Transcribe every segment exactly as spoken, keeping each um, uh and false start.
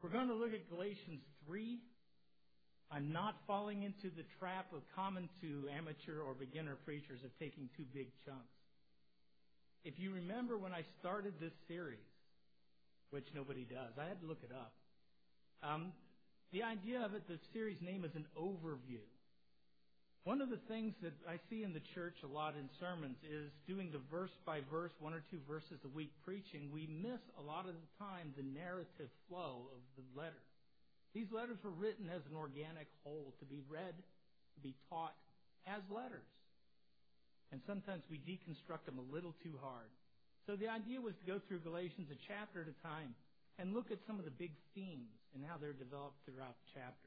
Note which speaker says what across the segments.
Speaker 1: We're going to look at Galatians three. I'm not falling into the trap of common to amateur or beginner preachers of taking two big chunks. If you remember when I started this series, which nobody does, I had to look it up. Um, the idea of it, the series name is an overview. One of the things that I see in the church a lot in sermons is doing the verse by verse, one or two verses a week preaching. We miss a lot of the time the narrative flow of the letter. These letters were written as an organic whole to be read, to be taught as letters. And sometimes we deconstruct them a little too hard. So the idea was to go through Galatians a chapter at a time and look at some of the big themes and how they're developed throughout the chapters.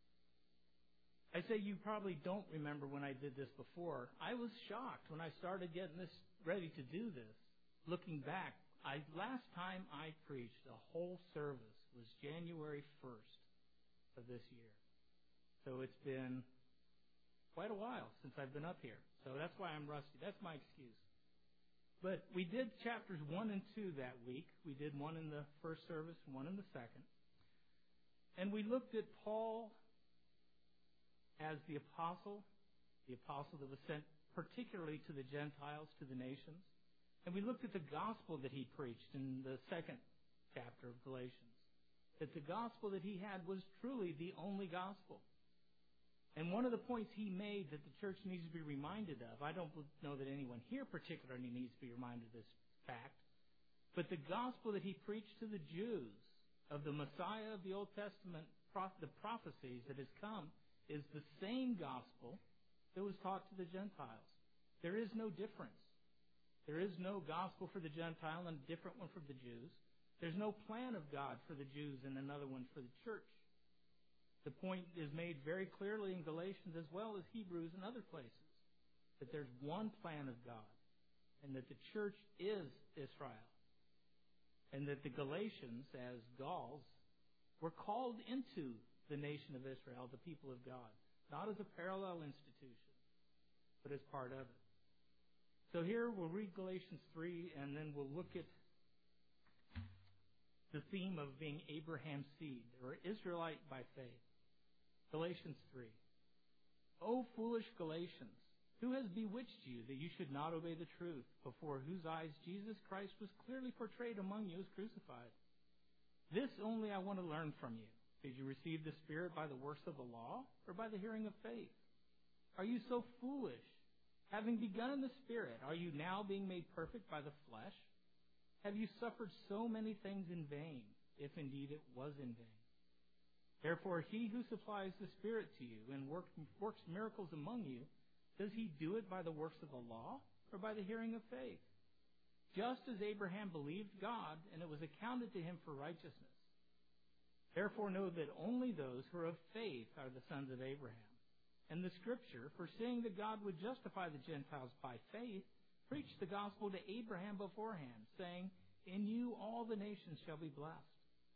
Speaker 1: I say you probably don't remember when I did this before. I was shocked when I started getting this ready to do this. Looking back, I, last time I preached a whole service was January first of this year. So it's been quite a while since I've been up here. So that's why I'm rusty. That's my excuse. But we did chapters one and two that week. We did one in the first service and one in the second. And we looked at Paul as the apostle, the apostle that was sent particularly to the Gentiles, to the nations. And we looked at the gospel that he preached in the second chapter of Galatians. That the gospel that he had was truly the only gospel. And one of the points he made that the church needs to be reminded of, I don't know that anyone here particularly needs to be reminded of this fact, but the gospel that he preached to the Jews of the Messiah of the Old Testament, the prophecies that has come, is the same gospel that was taught to the Gentiles. There is no difference. There is no gospel for the Gentile and a different one for the Jews. There's no plan of God for the Jews and another one for the church. The point is made very clearly in Galatians as well as Hebrews and other places, that there's one plan of God and that the church is Israel. And that the Galatians, as Gauls, were called into the nation of Israel, the people of God, not as a parallel institution, but as part of it. So here we'll read Galatians three, and then we'll look at the theme of being Abraham's seed, or Israelite by faith. Galatians three. O foolish Galatians, who has bewitched you that you should not obey the truth, before whose eyes Jesus Christ was clearly portrayed among you as crucified? This only I want to learn from you. Did you receive the Spirit by the works of the law, or by the hearing of faith? Are you so foolish? Having begun in the Spirit, are you now being made perfect by the flesh? Have you suffered so many things in vain, if indeed it was in vain? Therefore, he who supplies the Spirit to you and work, works miracles among you, does he do it by the works of the law, or by the hearing of faith? Just as Abraham believed God, and it was accounted to him for righteousness. Therefore know that only those who are of faith are the sons of Abraham. And the Scripture, foreseeing that God would justify the Gentiles by faith, preached the gospel to Abraham beforehand, saying, In you all the nations shall be blessed.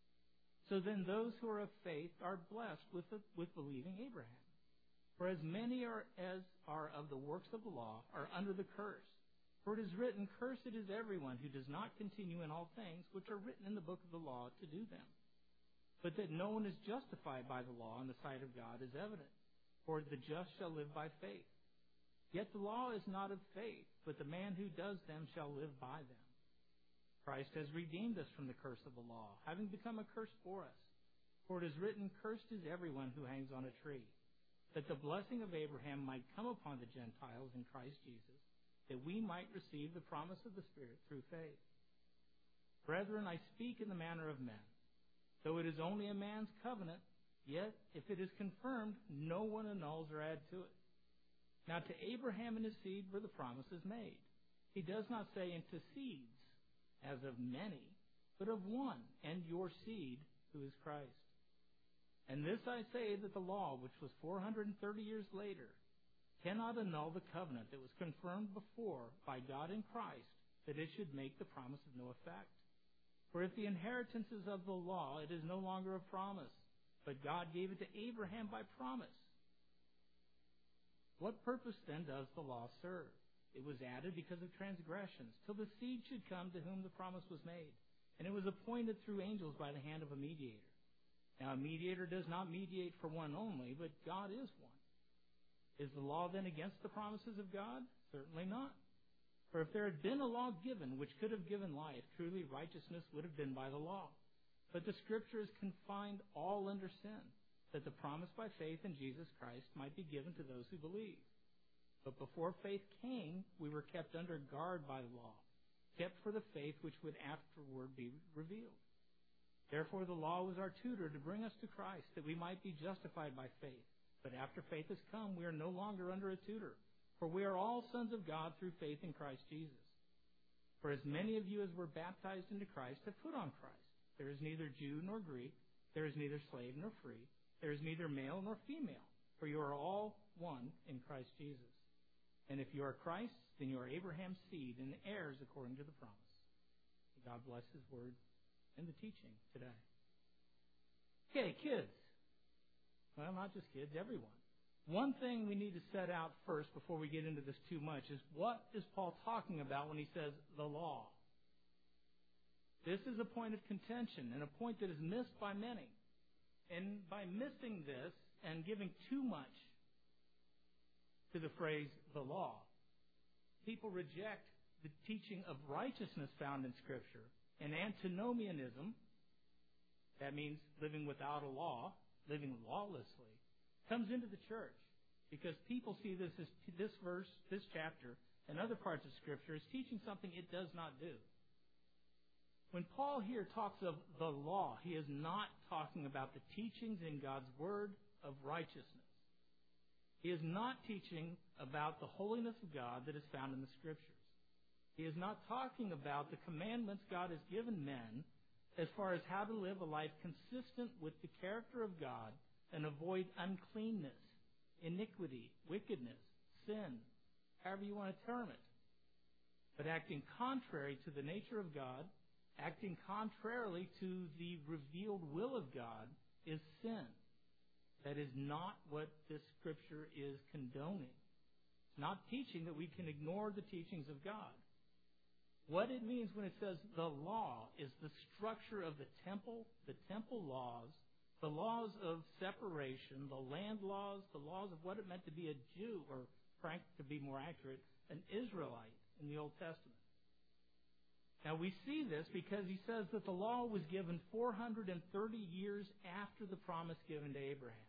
Speaker 1: So then those who are of faith are blessed with, the, with believing Abraham. For as many are, as are of the works of the law are under the curse. For it is written, Cursed is everyone who does not continue in all things which are written in the book of the law to do them. But that no one is justified by the law in the sight of God is evident. For the just shall live by faith. Yet the law is not of faith, but the man who does them shall live by them. Christ has redeemed us from the curse of the law, having become a curse for us. For it is written, Cursed is everyone who hangs on a tree, that the blessing of Abraham might come upon the Gentiles in Christ Jesus, that we might receive the promise of the Spirit through faith. Brethren, I speak in the manner of men. Though it is only a man's covenant, yet if it is confirmed, no one annuls or adds to it. Now to Abraham and his seed were the promises made. He does not say into seeds, as of many, but of one, and your seed, who is Christ. And this I say, that the law, which was four hundred thirty years later, cannot annul the covenant that was confirmed before by God in Christ, that it should make the promise of no effect. For if the inheritance is of the law, it is no longer a promise, but God gave it to Abraham by promise. What purpose then does the law serve? It was added because of transgressions, till the seed should come to whom the promise was made. And it was appointed through angels by the hand of a mediator. Now, a mediator does not mediate for one only, but God is one. Is the law then against the promises of God? Certainly not. For if there had been a law given which could have given life, truly righteousness would have been by the law. But the Scripture has confined all under sin, that the promise by faith in Jesus Christ might be given to those who believe. But before faith came, we were kept under guard by the law, kept for the faith which would afterward be revealed. Therefore the law was our tutor to bring us to Christ, that we might be justified by faith. But after faith has come, we are no longer under a tutor, for we are all sons of God through faith in Christ Jesus. For as many of you as were baptized into Christ have put on Christ. There is neither Jew nor Greek, there is neither slave nor free, there is neither male nor female, for you are all one in Christ Jesus. And if you are Christ, then you are Abraham's seed and heirs according to the promise. May God bless His word and the teaching today. Okay, kids. Well, not just kids, everyone. One thing we need to set out first before we get into this too much is what is Paul talking about when he says the law? This is a point of contention and a point that is missed by many. And by missing this and giving too much to the phrase the law, people reject the teaching of righteousness found in Scripture. And antinomianism, that means living without a law, living lawlessly, comes into the church because people see this as this verse, this chapter, and other parts of Scripture as teaching something it does not do. When Paul here talks of the law, he is not talking about the teachings in God's Word of righteousness. He is not teaching about the holiness of God that is found in the Scriptures. He is not talking about the commandments God has given men as far as how to live a life consistent with the character of God and avoid uncleanness, iniquity, wickedness, sin, however you want to term it. But acting contrary to the nature of God, acting contrarily to the revealed will of God is sin. That is not what this Scripture is condoning. It's not teaching that we can ignore the teachings of God. What it means when it says the law is the structure of the temple, the temple laws, the laws of separation, the land laws, the laws of what it meant to be a Jew, or Frank, to be more accurate, an Israelite in the Old Testament. Now we see this because he says that the law was given four hundred thirty years after the promise given to Abraham.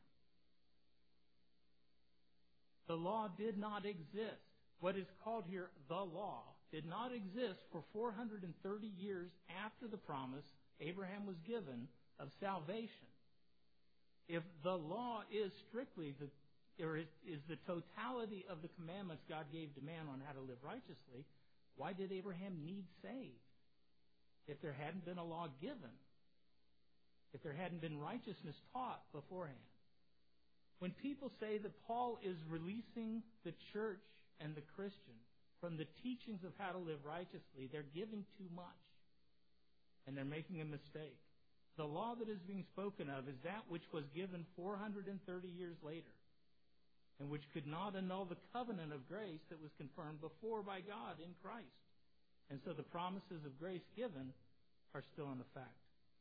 Speaker 1: The law did not exist. What is called here the law did not exist for four hundred thirty years after the promise Abraham was given of salvation. If the law is strictly the, or is, is the totality of the commandments God gave to man on how to live righteously, why did Abraham need saved? If there hadn't been a law given, if there hadn't been righteousness taught beforehand. When people say that Paul is releasing the church and the Christian from the teachings of how to live righteously, they're giving too much. And they're making a mistake. The law that is being spoken of is that which was given four hundred thirty years later, and which could not annul the covenant of grace that was confirmed before by God in Christ. And so the promises of grace given are still in effect.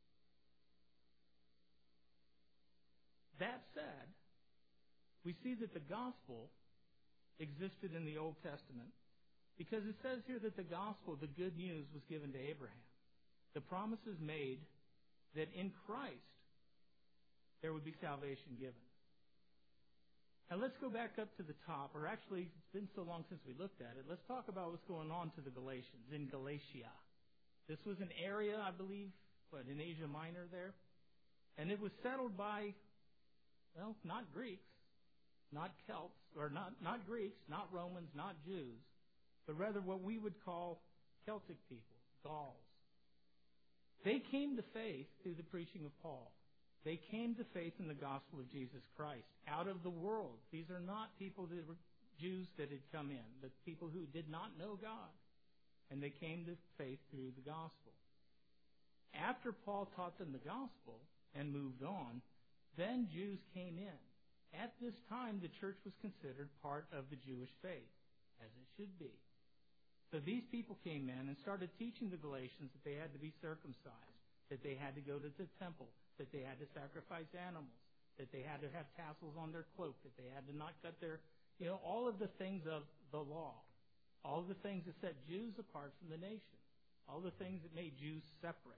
Speaker 1: That said, we see that the gospel existed in the Old Testament because it says here that the gospel, the good news, was given to Abraham. The promise is made that in Christ there would be salvation given. Now let's go back up to the top, or actually it's been so long since we looked at it. Let's talk about what's going on to the Galatians in Galatia. This was an area, I believe, what, in Asia Minor there? And it was settled by, well, not Greeks, not Celts, or not, not Greeks, not Romans, not Jews, but rather what we would call Celtic people, Gauls. They came to faith through the preaching of Paul. They came to faith in the gospel of Jesus Christ out of the world. These are not people that were Jews that had come in, but people who did not know God. And they came to faith through the gospel. After Paul taught them the gospel and moved on, then Jews came in. At this time, the church was considered part of the Jewish faith, as it should be. So these people came in and started teaching the Galatians that they had to be circumcised, that they had to go to the temple, that they had to sacrifice animals, that they had to have tassels on their cloak, that they had to not cut their, you know, all of the things of the law, all of the things that set Jews apart from the nation, all the things that made Jews separate.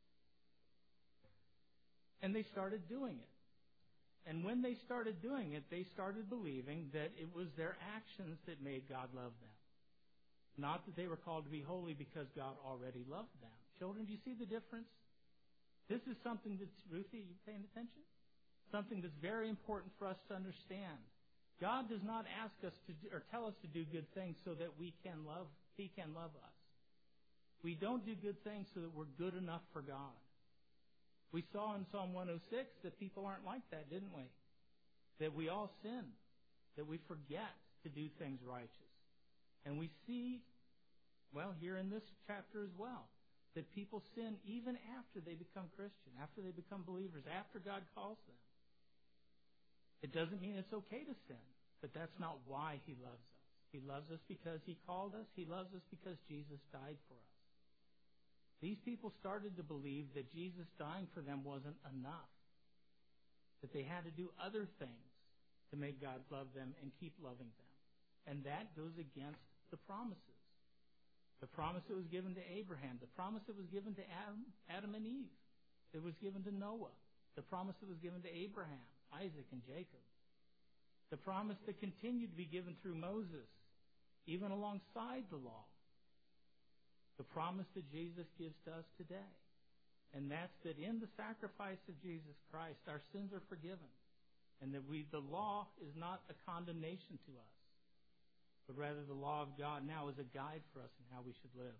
Speaker 1: And they started doing it. And when they started doing it, they started believing that it was their actions that made God love them. Not that they were called to be holy because God already loved them. Children, do you see the difference? This is something that's, Ruthie, are you paying attention? Something that's very important for us to understand. God does not ask us to do, or tell us to do good things so that we can love, He can love us. We don't do good things so that we're good enough for God. We saw in Psalm one oh six that people aren't like that, didn't we? That we all sin, that we forget to do things righteous. And we see, well, here in this chapter as well, that people sin even after they become Christian, after they become believers, after God calls them. It doesn't mean it's okay to sin, but that's not why He loves us. He loves us because He called us. He loves us because Jesus died for us. These people started to believe that Jesus dying for them wasn't enough, that they had to do other things to make God love them and keep loving them. And that goes against the promises. The promise that was given to Abraham, the promise that was given to Adam, Adam and Eve, that was given to Noah, the promise that was given to Abraham, Isaac, and Jacob, the promise that continued to be given through Moses, even alongside the law. The promise that Jesus gives to us today. And that's that in the sacrifice of Jesus Christ, our sins are forgiven. And that we, the law is not a condemnation to us, but rather the law of God now is a guide for us in how we should live.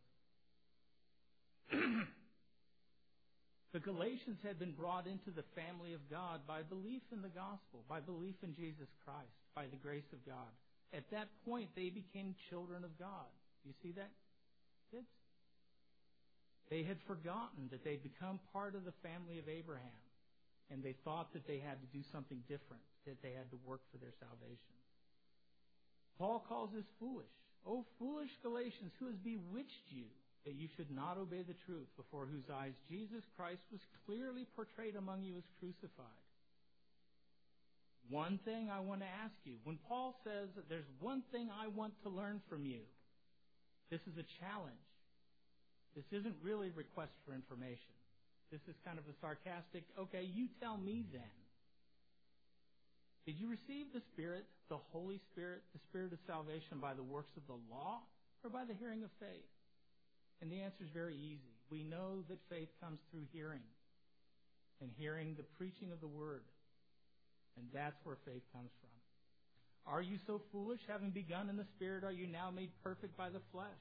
Speaker 1: The Galatians had been brought into the family of God by belief in the gospel, by belief in Jesus Christ, by the grace of God. At that point, they became children of God. Do you see that, kids? They had forgotten that they'd become part of the family of Abraham, and they thought that they had to do something different, that they had to work for their salvation. Paul calls this foolish. "O foolish Galatians, who has bewitched you that you should not obey the truth, before whose eyes Jesus Christ was clearly portrayed among you as crucified?" One thing I want to ask you. When Paul says that there's one thing I want to learn from you, this is a challenge. This isn't really a request for information. This is kind of a sarcastic, okay, you tell me then. Did you receive the Spirit, the Holy Spirit, the Spirit of salvation by the works of the law or by the hearing of faith? And the answer is very easy. We know that faith comes through hearing, and hearing the preaching of the Word. And that's where faith comes from. Are you so foolish, having begun in the Spirit, are you now made perfect by the flesh?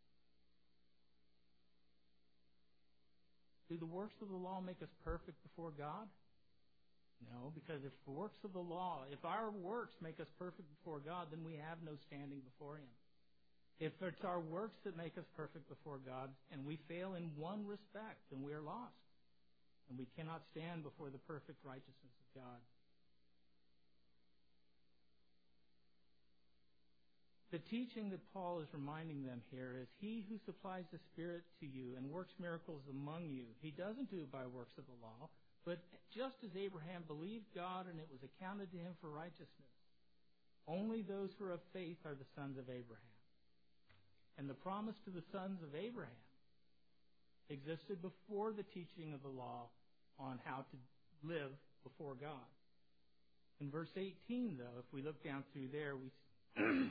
Speaker 1: Do the works of the law make us perfect before God? No, because if the works of the law, if our works make us perfect before God, then we have no standing before Him. If it's our works that make us perfect before God, and we fail in one respect, then we are lost. And we cannot stand before the perfect righteousness of God. The teaching that Paul is reminding them here is He who supplies the Spirit to you and works miracles among you, He doesn't do it by works of the law, but just as Abraham believed God and it was accounted to him for righteousness. Only those who are of faith are the sons of Abraham. And the promise to the sons of Abraham existed before the teaching of the law on how to live before God. In verse eighteen, though, if we look down through there, we see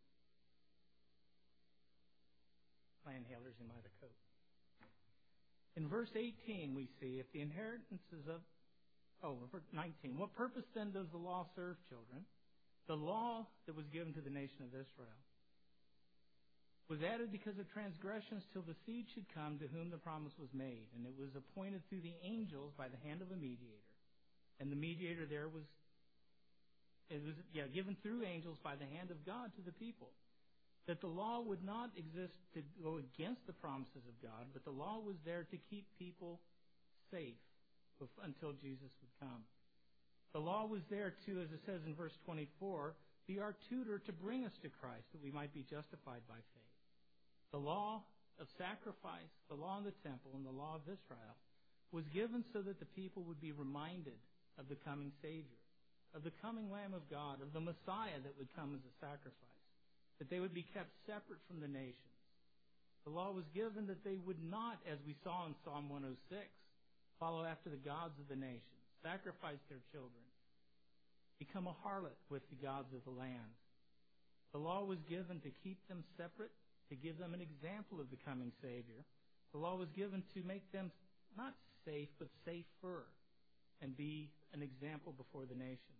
Speaker 1: my inhaler's in my other coat. In verse eighteen, we see, if the inheritance is of, oh, verse nineteen, what purpose then does the law serve, children? The law that was given to the nation of Israel was added because of transgressions till the seed should come to whom the promise was made. And it was appointed through the angels by the hand of a mediator. And the mediator there was, it was yeah, given through angels by the hand of God to the people. That the law would not exist to go against the promises of God, but the law was there to keep people safe until Jesus would come. The law was there to, as it says in verse twenty-four, be our tutor to bring us to Christ, that we might be justified by faith. The law of sacrifice, the law of the temple, and the law of Israel was given so that the people would be reminded of the coming Savior, of the coming Lamb of God, of the Messiah that would come as a sacrifice, that they would be kept separate from the nations. The law was given that they would not, as we saw in Psalm one oh six, follow after the gods of the nations, sacrifice their children, become a harlot with the gods of the land. The law was given to keep them separate, to give them an example of the coming Savior. The law was given to make them not safe, but safer, and be an example before the nations.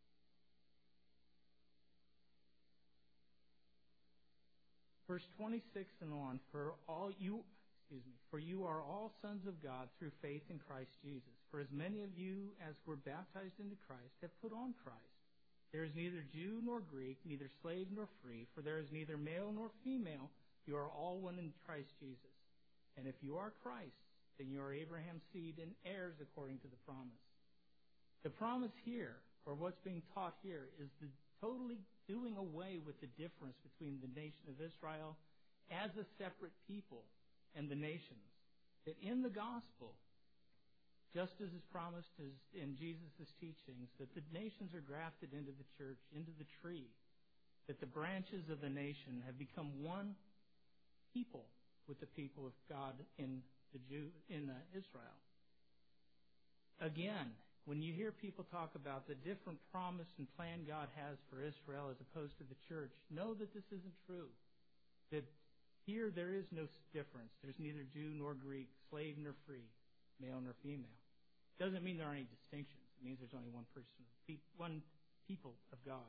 Speaker 1: Verse twenty-six and on, for all you, excuse me, for you are all sons of God through faith in Christ Jesus. For as many of you as were baptized into Christ have put on Christ. There is neither Jew nor Greek, neither slave nor free, for there is neither male nor female. You are all one in Christ Jesus. And if you are Christ, then you are Abraham's seed and heirs according to the promise. The promise here, or what's being taught here, is the totally doing away with the difference between the nation of Israel as a separate people and the nations. That in the gospel, just as is promised as in Jesus' teachings, that the nations are grafted into the church, into the tree, that the branches of the nation have become one people with the people of God in the Jew in uh, Israel. Again, when you hear people talk about the different promise and plan God has for Israel as opposed to the church, know that this isn't true. That here there is no difference. There's neither Jew nor Greek, slave nor free, male nor female. Doesn't mean there are any distinctions. It means there's only one person, one people of God.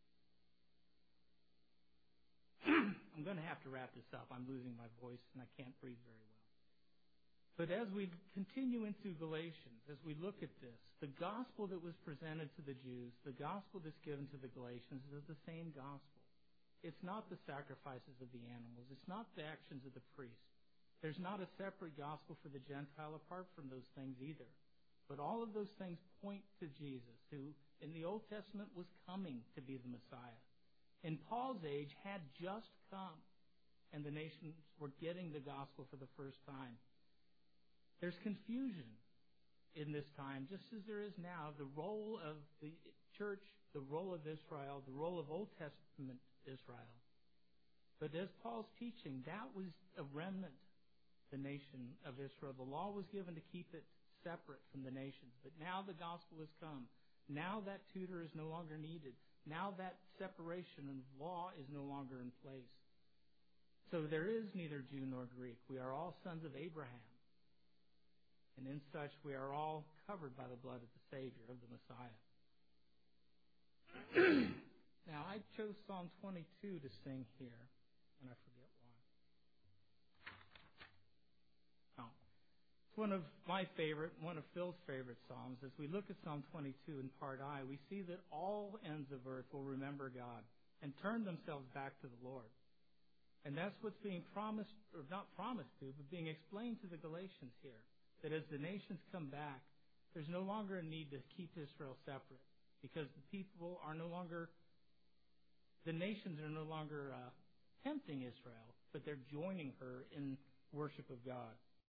Speaker 1: I'm going to have to wrap this up. I'm losing my voice and I can't breathe very well. But as we continue into Galatians, as we look at this, the gospel that was presented to the Jews, the gospel that's given to the Galatians is the same gospel. It's not the sacrifices of the animals. It's not the actions of the priest. There's not a separate gospel for the Gentile apart from those things either. But all of those things point to Jesus, who in the Old Testament was coming to be the Messiah. In Paul's age had just come, and the nations were getting the gospel for the first time. There's confusion in this time, just as there is now, the role of the church, the role of Israel, the role of Old Testament Israel. But as Paul's teaching, that was a remnant, the nation of Israel. The law was given to keep it separate from the nations. But now the gospel has come. Now that tutor is no longer needed. Now that separation of law is no longer in place. So there is neither Jew nor Greek. We are all sons of Abraham. And in such, we are all covered by the blood of the Savior, of the Messiah. Now, I chose Psalm twenty-two to sing here, and I forget why. Oh. It's one of my favorite, one of Phil's favorite Psalms. As we look at Psalm twenty-two in part I, we see that all ends of earth will remember God and turn themselves back to the Lord. And that's what's being promised, or not promised to, but being explained to the Galatians here. That as the nations come back, there's no longer a need to keep Israel separate, because the people are no longer, the nations are no longer uh, tempting Israel, but they're joining her in worship of God.